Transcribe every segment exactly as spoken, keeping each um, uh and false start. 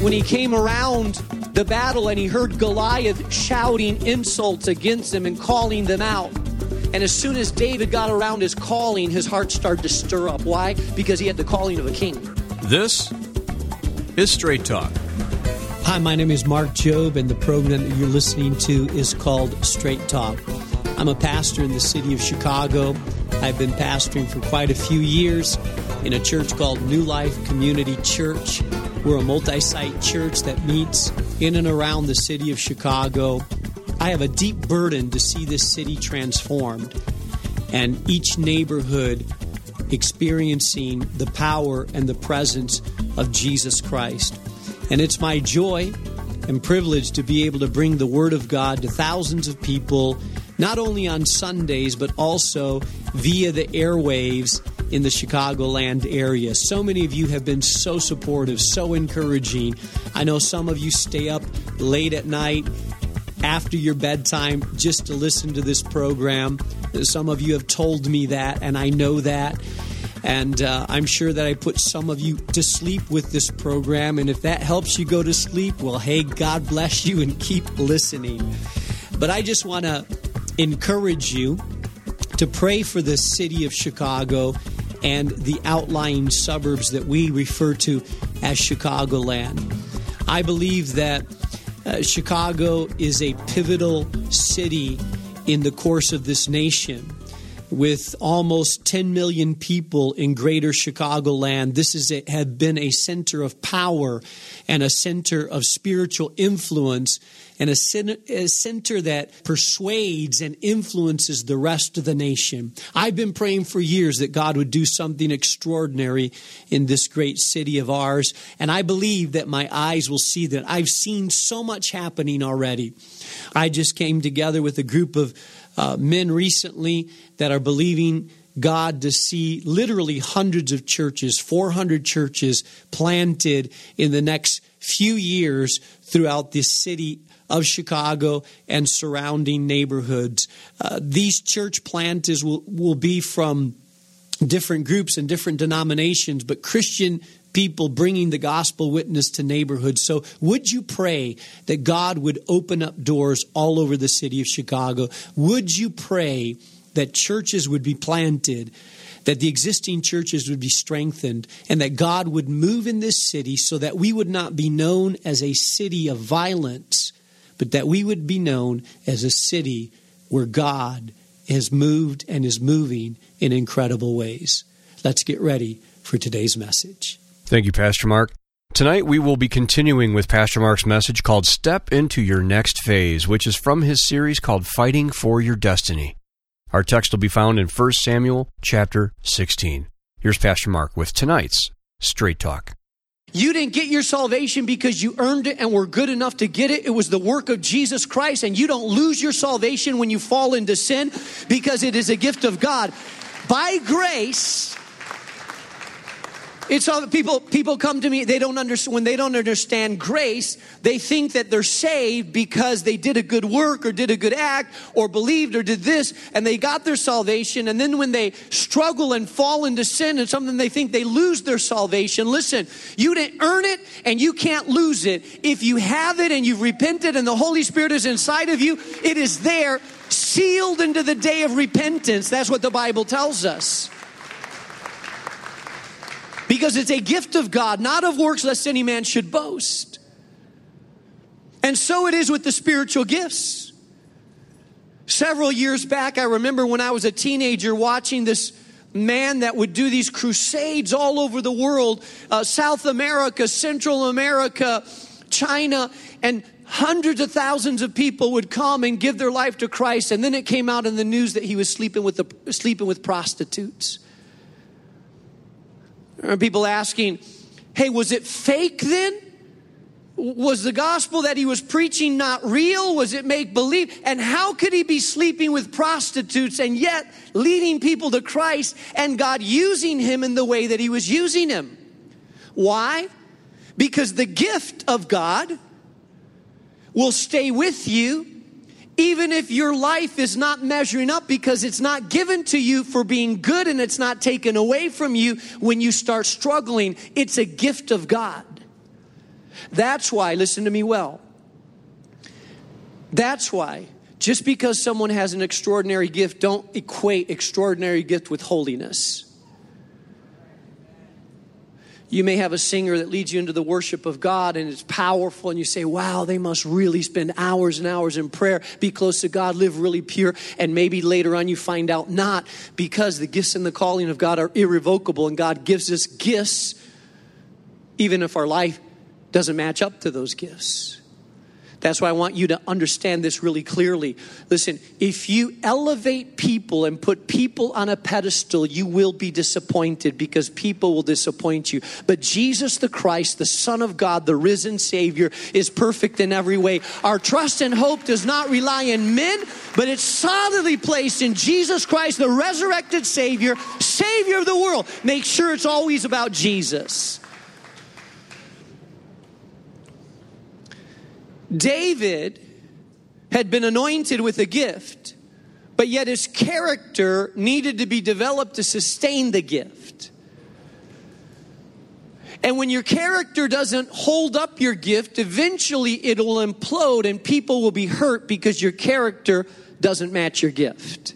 when he came around the battle and he heard Goliath shouting insults against him and calling them out. And as soon as David got around his calling, his heart started to stir up. Why? Because he had the calling of a king. This is Straight Talk. Hi, my name is Mark Jobe, and the program that you're listening to is called Straight Talk. I'm a pastor in the city of Chicago. I've been pastoring for quite a few years in a church called New Life Community Church. We're a multi-site church that meets in and around the city of Chicago. I have a deep burden to see this city transformed and each neighborhood experiencing the power and the presence of Jesus Christ. And it's my joy and privilege to be able to bring the Word of God to thousands of people, not only on Sundays, but also via the airwaves in the Chicagoland area. So many of you have been so supportive, so encouraging. I know some of you stay up late at night after your bedtime just to listen to this program. Some of you have told me that, and I know that. And uh, I'm sure that I put some of you to sleep with this program. And if that helps you go to sleep, well, hey, God bless you and keep listening. But I just want to encourage you to pray for the city of Chicago and the outlying suburbs that we refer to as Chicagoland. I believe that uh, Chicago is a pivotal city in the course of this nation. With almost ten million people in greater Chicagoland, this is a, have been a center of power and a center of spiritual influence and a, a center that persuades and influences the rest of the nation. I've been praying for years that God would do something extraordinary in this great city of ours, and I believe that my eyes will see that. I've seen so much happening already. I just came together with a group of Uh, men recently that are believing God to see literally hundreds of churches, four hundred churches planted in the next few years throughout this city of Chicago and surrounding neighborhoods. Uh, these church planters will, will be from different groups and different denominations, but Christian people bringing the gospel witness to neighborhoods. So would you pray that God would open up doors all over the city of Chicago? Would you pray that churches would be planted, that the existing churches would be strengthened, and that God would move in this city so that we would not be known as a city of violence, but that we would be known as a city where God has moved and is moving in incredible ways? Let's get ready for today's message. Thank you, Pastor Mark. Tonight we will be continuing with Pastor Mark's message called Step Into Your Next Phase, which is from his series called Fighting for Your Destiny. Our text will be found in First Samuel chapter sixteen. Here's Pastor Mark with tonight's Straight Talk. You didn't get your salvation because you earned it and were good enough to get it. It was the work of Jesus Christ, and you don't lose your salvation when you fall into sin because it is a gift of God. By grace, it's all people, people come to me, they don't understand, when they don't understand grace, they think that they're saved because they did a good work or did a good act or believed or did this, and they got their salvation. And then when they struggle and fall into sin and something, they think they lose their salvation. Listen, you didn't earn it and you can't lose it. If you have it and you've repented and the Holy Spirit is inside of you, it is there, sealed into the day of repentance. That's what the Bible tells us. Because it's a gift of God, not of works, lest any man should boast. And so it is with the spiritual gifts. Several years back, I remember when I was a teenager watching this man that would do these crusades all over the world, uh, South America, Central America, China, and hundreds of thousands of people would come and give their life to Christ. And then it came out in the news that he was sleeping with the, sleeping with prostitutes. There are people asking, hey, was it fake then? Was the gospel that he was preaching not real? Was it make believe? And how could he be sleeping with prostitutes and yet leading people to Christ and God using him in the way that he was using him? Why? Because the gift of God will stay with you even if your life is not measuring up, because it's not given to you for being good and it's not taken away from you when you start struggling. It's a gift of God. That's why, listen to me well, that's why just because someone has an extraordinary gift, don't equate extraordinary gift with holiness. You may have a singer that leads you into the worship of God and it's powerful and you say, wow, they must really spend hours and hours in prayer, be close to God, live really pure. And maybe later on you find out not, because the gifts and the calling of God are irrevocable and God gives us gifts even if our life doesn't match up to those gifts. That's why I want you to understand this really clearly. Listen, if you elevate people and put people on a pedestal, you will be disappointed because people will disappoint you. But Jesus the Christ, the Son of God, the risen Savior, is perfect in every way. Our trust and hope does not rely on men, but it's solidly placed in Jesus Christ, the resurrected Savior, Savior of the world. Make sure it's always about Jesus. David had been anointed with a gift, but yet his character needed to be developed to sustain the gift. And when your character doesn't hold up your gift, eventually it'll implode and people will be hurt because your character doesn't match your gift.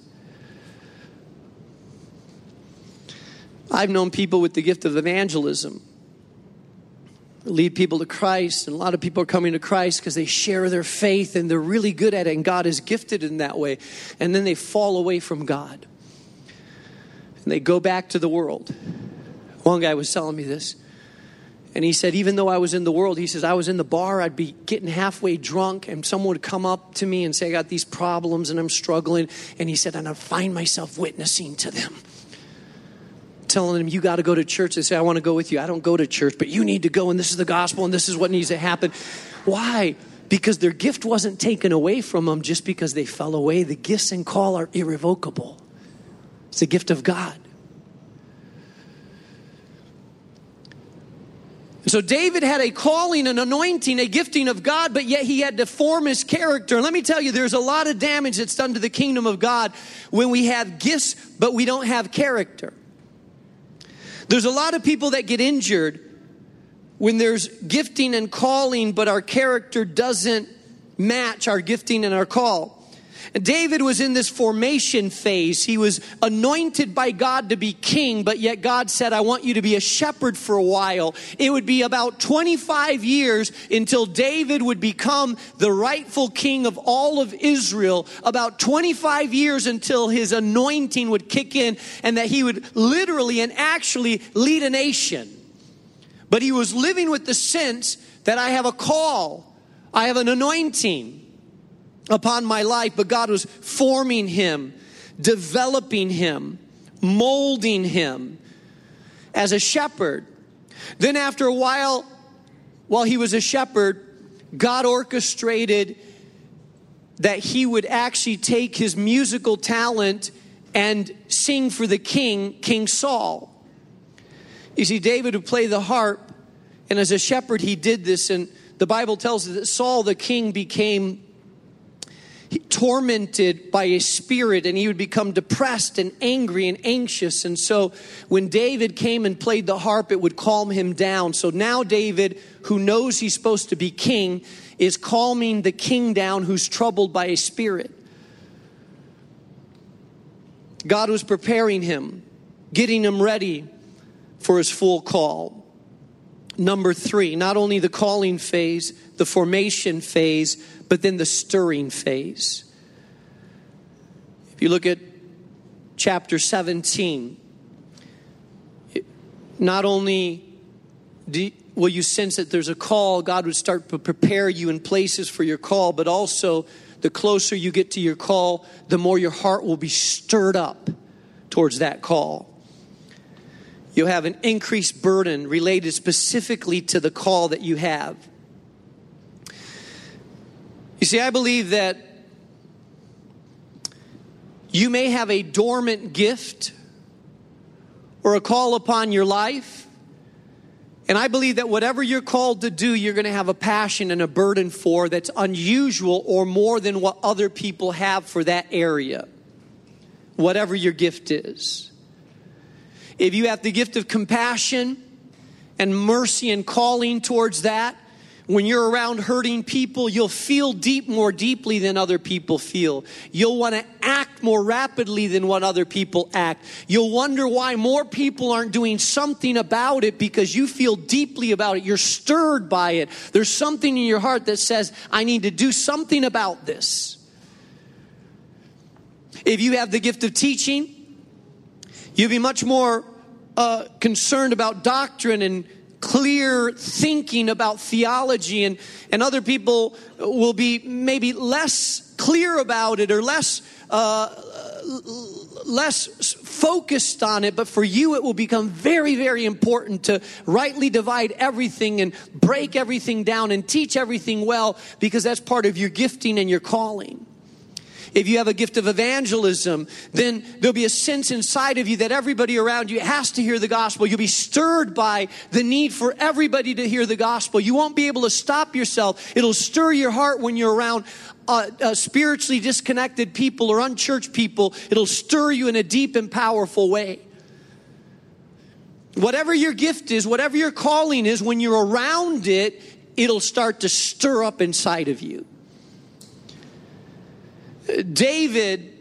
I've known people with the gift of evangelism lead people to Christ, and a lot of people are coming to Christ because they share their faith and they're really good at it and God is gifted in that way, and then they fall away from God and they go back to the world. One guy was telling me this, and he said, even though I was in the world, he says, I was in the bar, I'd be getting halfway drunk and someone would come up to me and say, I got these problems and I'm struggling, and he said, and I'd find myself witnessing to them, telling them, you got to go to church. They say, I want to go with you. I don't go to church, but you need to go, and this is the gospel, and this is what needs to happen. Why? Because their gift wasn't taken away from them just because they fell away. The gifts and call are irrevocable. It's a gift of God. So David had a calling, an anointing, a gifting of God, but yet he had to form his character. And let me tell you, there's a lot of damage that's done to the kingdom of God when we have gifts, but we don't have character. There's a lot of people that get injured when there's gifting and calling, but our character doesn't match our gifting and our call. And David was in this formation phase. He was anointed by God to be king, but yet God said, I want you to be a shepherd for a while. It would be about twenty-five years until David would become the rightful king of all of Israel. About twenty-five years until his anointing would kick in and that he would literally and actually lead a nation. But he was living with the sense that I have a call. I have an anointing upon my life, but God was forming him, developing him, molding him as a shepherd. Then after a while, while he was a shepherd, God orchestrated that he would actually take his musical talent and sing for the king, King Saul. You see, David would play the harp, and as a shepherd he did this, and the Bible tells us that Saul the king became tormented by a spirit, and he would become depressed and angry and anxious. And so when David came and played the harp, it would calm him down. So now David, who knows he's supposed to be king, is calming the king down who's troubled by a spirit. God was preparing him, getting him ready for his full call. Number three, not only the calling phase, the formation phase, but then the stirring phase. If you look at chapter seventeen, not only do, will you sense that there's a call, God would start to prepare you in places for your call, but also the closer you get to your call, the more your heart will be stirred up towards that call. You'll have an increased burden related specifically to the call that you have. You see, I believe that you may have a dormant gift or a call upon your life. And I believe that whatever you're called to do, you're going to have a passion and a burden for that's unusual or more than what other people have for that area. Whatever your gift is. If you have the gift of compassion and mercy and calling towards that, When you're around hurting people, you'll feel deep more deeply than other people feel. You'll want to act more rapidly than what other people act. You'll wonder why more people aren't doing something about it because you feel deeply about it. You're stirred by it. There's something in your heart that says, I need to do something about this. If you have the gift of teaching, you'll be much more uh, concerned about doctrine and clear thinking about theology, and, and other people will be maybe less clear about it or less uh, less focused on it. But for you, it will become very, very important to rightly divide everything and break everything down and teach everything well, because that's part of your gifting and your calling. If you have a gift of evangelism, then there'll be a sense inside of you that everybody around you has to hear the gospel. You'll be stirred by the need for everybody to hear the gospel. You won't be able to stop yourself. It'll stir your heart when you're around uh, uh, spiritually disconnected people or unchurched people. It'll stir you in a deep and powerful way. Whatever your gift is, whatever your calling is, when you're around it, it'll start to stir up inside of you. David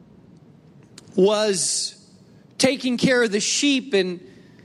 was taking care of the sheep, and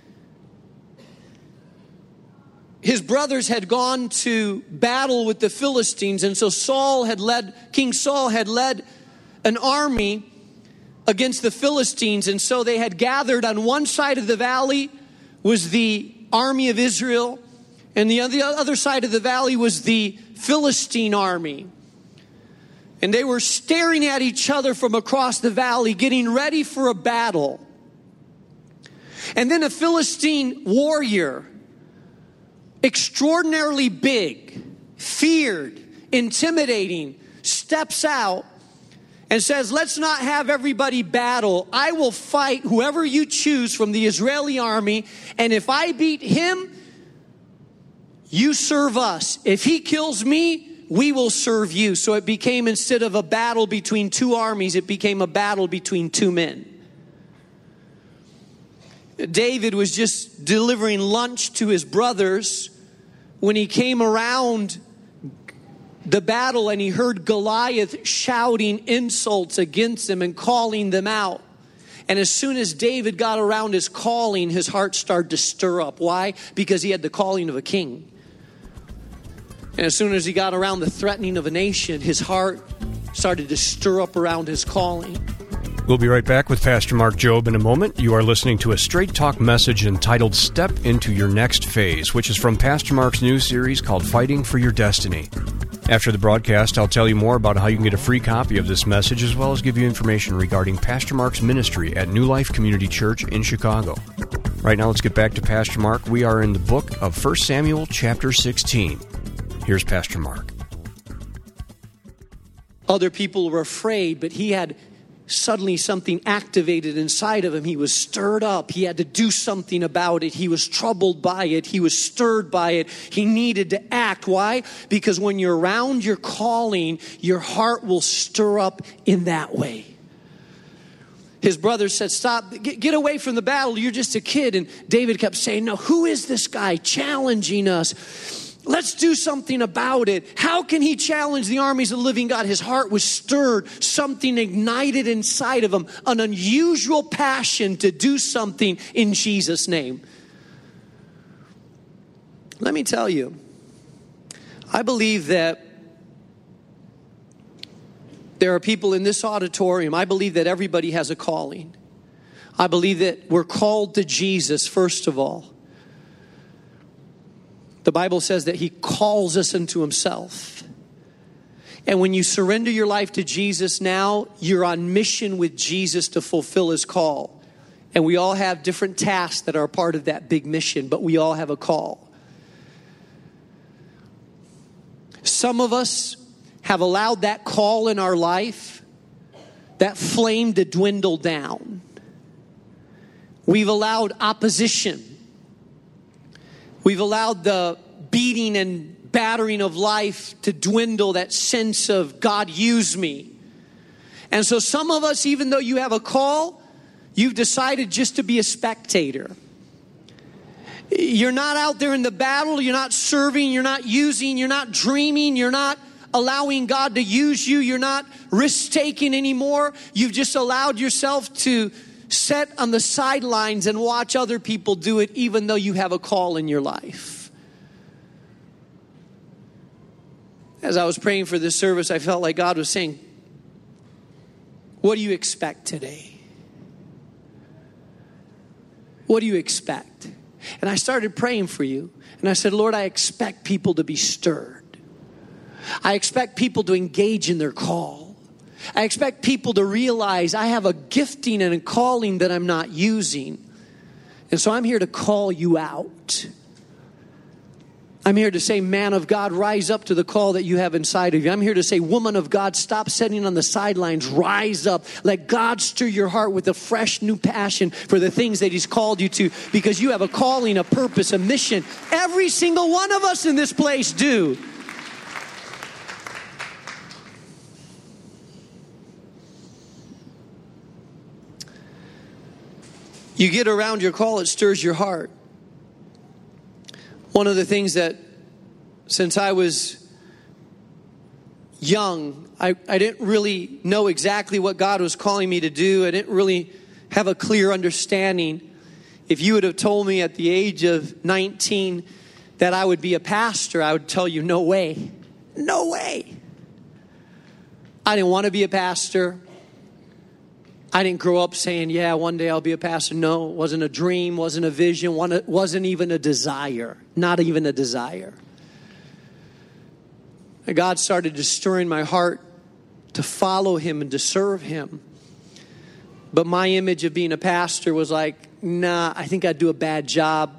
his brothers had gone to battle with the Philistines. And so Saul had led, King Saul had led an army against the Philistines. And so they had gathered on one side of the valley was the army of Israel, and the other side of the valley was the Philistine army. And they were staring at each other from across the valley, getting ready for a battle. And then a Philistine warrior, extraordinarily big, feared, intimidating, steps out and says, let's not have everybody battle. I will fight whoever you choose from the Israeli army. And if I beat him, you serve us. If he kills me, we will serve you. So it became, instead of a battle between two armies, it became a battle between two men. David was just delivering lunch to his brothers when he came around the battle and he heard Goliath shouting insults against him and calling them out. And as soon as David got around his calling, his heart started to stir up. Why? Because he had the calling of a king. And as soon as he got around the threatening of a nation, his heart started to stir up around his calling. We'll be right back with Pastor Mark Jobe in a moment. You are listening to a Straight Talk message entitled Step Into Your Next Phase, which is from Pastor Mark's new series called Fighting for Your Destiny. After the broadcast, I'll tell you more about how you can get a free copy of this message, as well as give you information regarding Pastor Mark's ministry at New Life Community Church in Chicago. Right now, let's get back to Pastor Mark. We are in the book of First Samuel, chapter sixteen. Here's Pastor Mark. Other people were afraid, but he had suddenly something activated inside of him. He was stirred up. He had to do something about it. He was troubled by it. He was stirred by it. He needed to act. Why? Because when you're around your calling, your heart will stir up in that way. His brothers said, stop, get, get away from the battle. You're just a kid. And David kept saying, no, who is this guy challenging us? Let's do something about it. How can he challenge the armies of the living God? His heart was stirred. Something ignited inside of him. An unusual passion to do something in Jesus' name. Let me tell you, I believe that there are people in this auditorium. I believe that everybody has a calling. I believe that we're called to Jesus, first of all. The Bible says that he calls us into himself. And when you surrender your life to Jesus now, you're on mission with Jesus to fulfill his call. And we all have different tasks that are a part of that big mission, but we all have a call. Some of us have allowed that call in our life, that flame, to dwindle down. We've allowed opposition. We've allowed the beating and battering of life to dwindle, that sense of God, use me. And so some of us, even though you have a call, you've decided just to be a spectator. You're not out there in the battle. You're not serving. You're not using. You're not dreaming. You're not allowing God to use you. You're not risk-taking anymore. You've just allowed yourself to sit on the sidelines and watch other people do it, even though you have a call in your life. As I was praying for this service, I felt like God was saying, what do you expect today? What do you expect? And I started praying for you. And I said, Lord, I expect people to be stirred. I expect people to engage in their call. I expect people to realize I have a gifting and a calling that I'm not using. And so I'm here to call you out. I'm here to say, man of God, rise up to the call that you have inside of you. I'm here to say, woman of God, stop sitting on the sidelines. Rise up. Let God stir your heart with a fresh new passion for the things that He's called you to, because you have a calling, a purpose, a mission. Every single one of us in this place do. You get around your call, it stirs your heart. One of the things that, since I was young, I, I didn't really know exactly what God was calling me to do. I didn't really have a clear understanding. If you would have told me at the age of nineteen that I would be a pastor, I would tell you, no way. No way. I didn't want to be a pastor. I didn't grow up saying, yeah, one day I'll be a pastor. No, it wasn't a dream, wasn't a vision, wasn't even a desire. Not even a desire. And God started to stir in my heart to follow Him and to serve Him. But my image of being a pastor was like, nah, I think I'd do a bad job.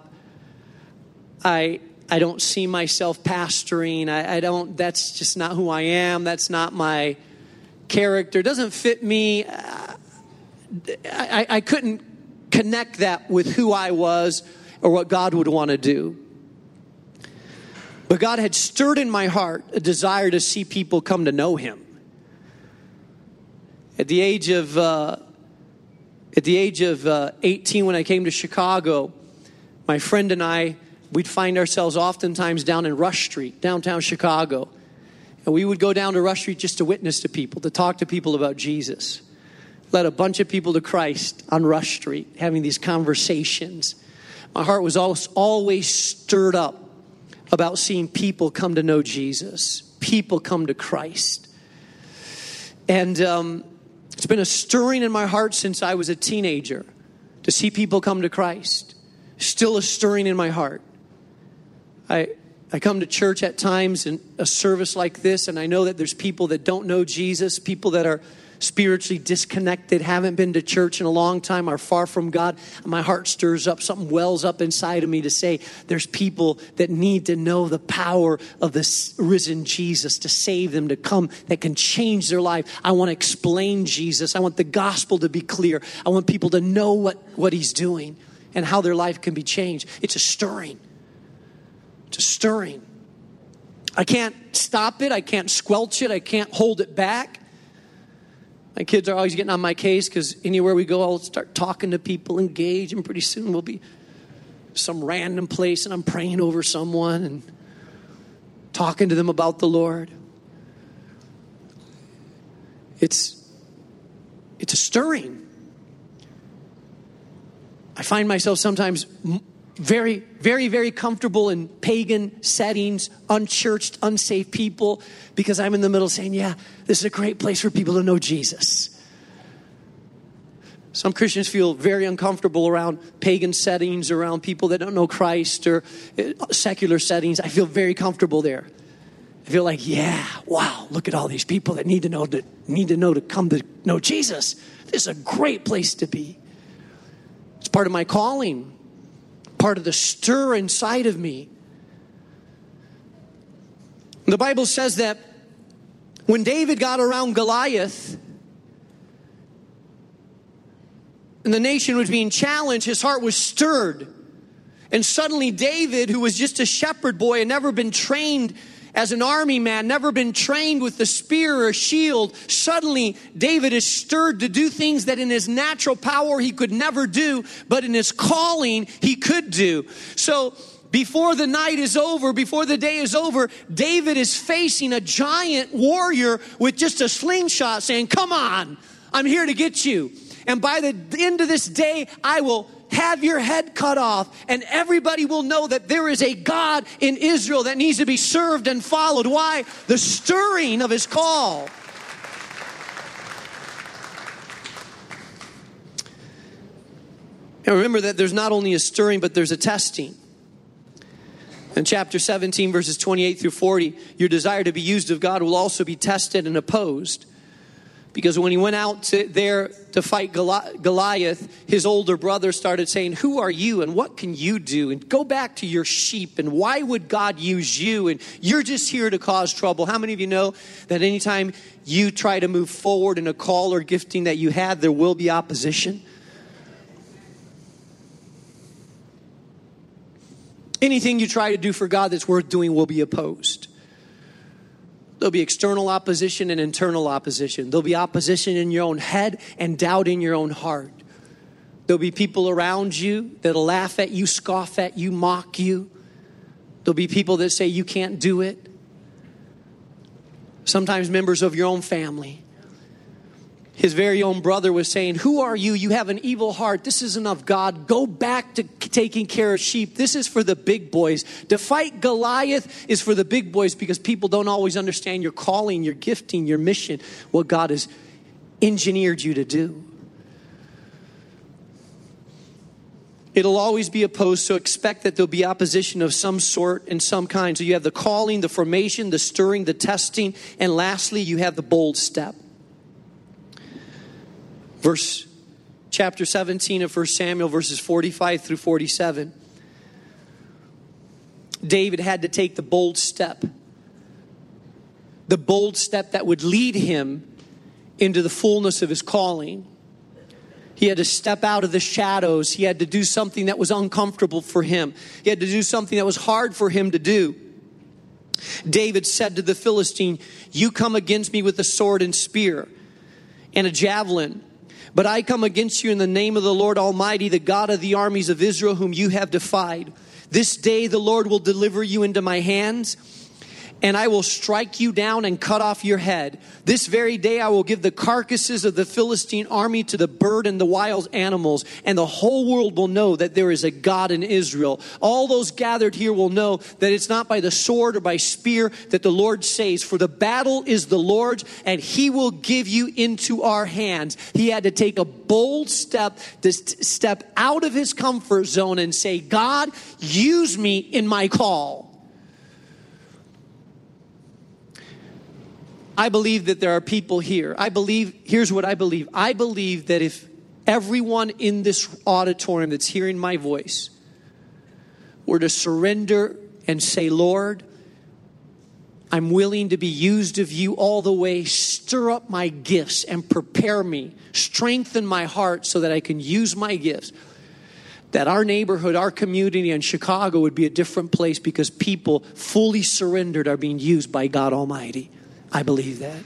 I I don't see myself pastoring. I, I don't, that's just not who I am. That's not my character. It doesn't fit me. Uh, I, I couldn't connect that with who I was or what God would want to do. But God had stirred in my heart a desire to see people come to know Him. At the age of uh, at the age of uh, eighteen, when I came to Chicago, my friend and I, we'd find ourselves oftentimes down in Rush Street, downtown Chicago, and we would go down to Rush Street just to witness to people, to talk to people about Jesus. Led a bunch of people to Christ on Rush Street, having these conversations. My heart was always stirred up about seeing people come to know Jesus, people come to Christ. And um, it's been a stirring in my heart since I was a teenager to see people come to Christ. Still a stirring in my heart. I I come to church at times in a service like this, and I know that there's people that don't know Jesus, people that are spiritually disconnected, haven't been to church in a long time, are far from God. My heart stirs up, something wells up inside of me to say there's people that need to know the power of the risen Jesus to save them, to come, that can change their life. I want to explain Jesus. I want the gospel to be clear. I want people to know what, what He's doing and how their life can be changed. It's a stirring. It's a stirring. I can't stop it. I can't squelch it. I can't hold it back. My kids are always getting on my case because anywhere we go, I'll start talking to people, engage, and pretty soon we'll be some random place and I'm praying over someone and talking to them about the Lord. It's, it's a stirring. I find myself sometimes very, very, very comfortable in pagan settings, unchurched, unsafe people, because I'm in the middle saying, yeah, this is a great place for people to know Jesus. Some Christians feel very uncomfortable around pagan settings, around people that don't know Christ, or secular settings. I feel very comfortable there. I feel like, yeah, wow, look at all these people that need to know to need to know to come to know Jesus. This is a great place to be. It's part of my calling. Part of the stir inside of me. The Bible says that when David got around Goliath and the nation was being challenged, his heart was stirred. And suddenly David, who was just a shepherd boy and never been trained as an army man, never been trained with the spear or a shield. Suddenly, David is stirred to do things that in his natural power he could never do, but in his calling he could do. So before the night is over, before the day is over, David is facing a giant warrior with just a slingshot saying, come on, I'm here to get you. And by the end of this day, I will have your head cut off, and everybody will know that there is a God in Israel that needs to be served and followed. Why? The stirring of his call. And remember that there's not only a stirring, but there's a testing. In chapter seventeen, verses twenty-eight through forty, your desire to be used of God will also be tested and opposed. Because when he went out to there to fight Goliath, his older brother started saying, who are you and what can you do? And go back to your sheep. And why would God use you? And you're just here to cause trouble. How many of you know that anytime you try to move forward in a call or gifting that you have, there will be opposition? Anything you try to do for God that's worth doing will be opposed. There'll be external opposition and internal opposition. There'll be opposition in your own head and doubt in your own heart. There'll be people around you that'll laugh at you, scoff at you, mock you. There'll be people that say you can't do it. Sometimes members of your own family. His very own brother was saying, who are you? You have an evil heart. This isn't of God. Go back to taking care of sheep. This is for the big boys. To fight Goliath is for the big boys because people don't always understand your calling, your gifting, your mission, what God has engineered you to do. It'll always be opposed, so expect that there'll be opposition of some sort and some kind. So you have the calling, the formation, the stirring, the testing, and lastly, you have the bold step. Verse, chapter seventeen of First Samuel, verses forty-five through forty-seven. David had to take the bold step. The bold step that would lead him into the fullness of his calling. He had to step out of the shadows. He had to do something that was uncomfortable for him. He had to do something that was hard for him to do. David said to the Philistine, you come against me with a sword and spear and a javelin. But I come against you in the name of the Lord Almighty, the God of the armies of Israel, whom you have defied. This day the Lord will deliver you into my hands, and I will strike you down and cut off your head. This very day I will give the carcasses of the Philistine army to the bird and the wild animals, and the whole world will know that there is a God in Israel. All those gathered here will know that it's not by the sword or by spear that the Lord saves, for the battle is the Lord's, and he will give you into our hands. He had to take a bold step to st- step out of his comfort zone and say, God, use me in my call. I believe that there are people here. I believe, here's what I believe. I believe that if everyone in this auditorium that's hearing my voice were to surrender and say, Lord, I'm willing to be used of you all the way. Stir up my gifts and prepare me. Strengthen my heart so that I can use my gifts. That our neighborhood, our community in Chicago would be a different place because people fully surrendered are being used by God Almighty. I believe that.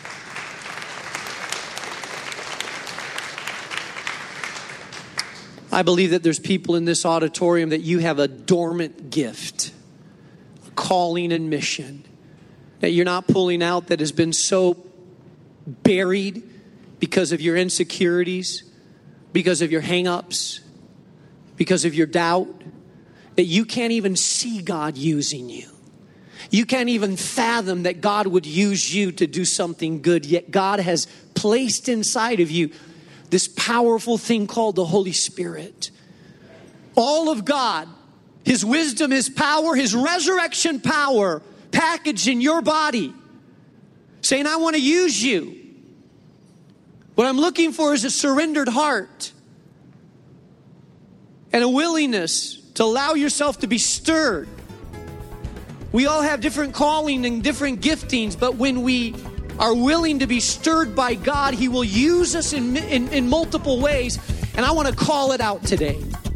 I believe that there's people in this auditorium that you have a dormant gift, a calling and mission that you're not pulling out, that has been so buried because of your insecurities, because of your hang-ups, because of your doubt, that you can't even see God using you. You can't even fathom that God would use you to do something good. Yet God has placed inside of you this powerful thing called the Holy Spirit. All of God, his wisdom, his power, his resurrection power packaged in your body. Saying, I want to use you. What I'm looking for is a surrendered heart. And a willingness to allow yourself to be stirred. We all have different calling and different giftings, but when we are willing to be stirred by God, he will use us in, in, in multiple ways. And I want to call it out today.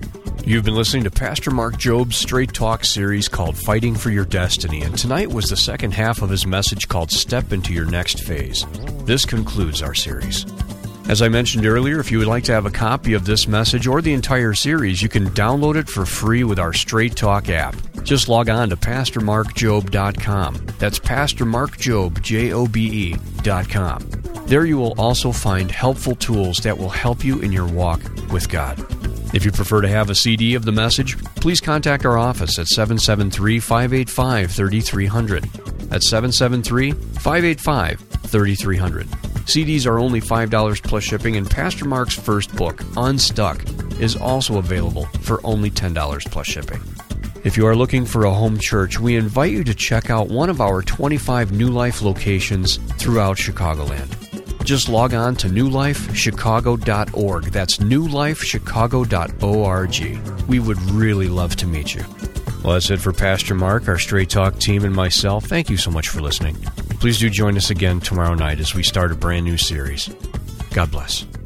You've been listening to Pastor Mark Job's Straight Talk series called Fighting for Your Destiny, and tonight was the second half of his message called Step into Your Next Phase. This concludes our series. As I mentioned earlier, if you would like to have a copy of this message or the entire series, you can download it for free with our Straight Talk app. Just log on to pastor mark job dot com. That's pastor mark job, J O B E, dot com. There you will also find helpful tools that will help you in your walk with God. If you prefer to have a C D of the message, please contact our office at seven seven three, five eight five, three three zero zero. That's seven seven three, five eight five, three three zero zero. C Ds are only five dollars plus shipping, and Pastor Mark's first book, Unstuck, is also available for only ten dollars plus shipping. If you are looking for a home church, we invite you to check out one of our twenty-five New Life locations throughout Chicagoland. Just log on to new life chicago dot org. That's new life chicago dot org. We would really love to meet you. Well, that's it for Pastor Mark, our Straight Talk team, and myself. Thank you so much for listening. Please do join us again tomorrow night as we start a brand new series. God bless.